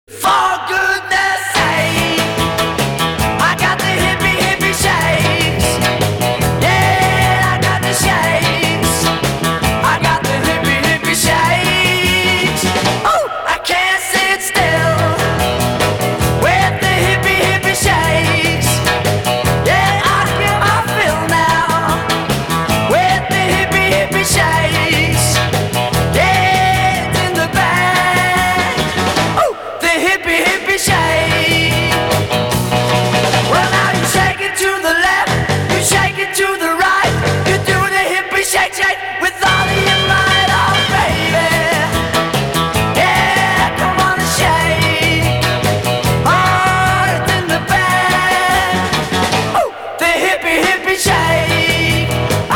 For goodness sake, I got the hippie hippie shakes. Yeah, I got the shakes. I got the hippie hippie shakes. Oh, I can't sit still with the hippie hippie shakes. Yeah, I feel now with the hippie hippie shakes. Yeah, it's in the bag. Oh, the hippie hippie shake. Well, now you shake it to the left, you shake it to the right, you do the hippie shake shake with all of your might, oh baby. Yeah, come on and shake. Oh, it's in the bag. Oh, the hippie hippie shake.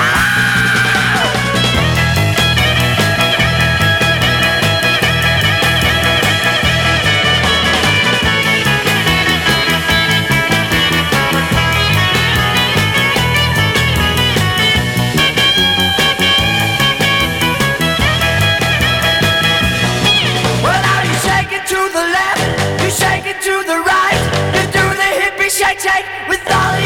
Well, now you shake it to the left, you shake it to the right, you do the hippie shake shake with all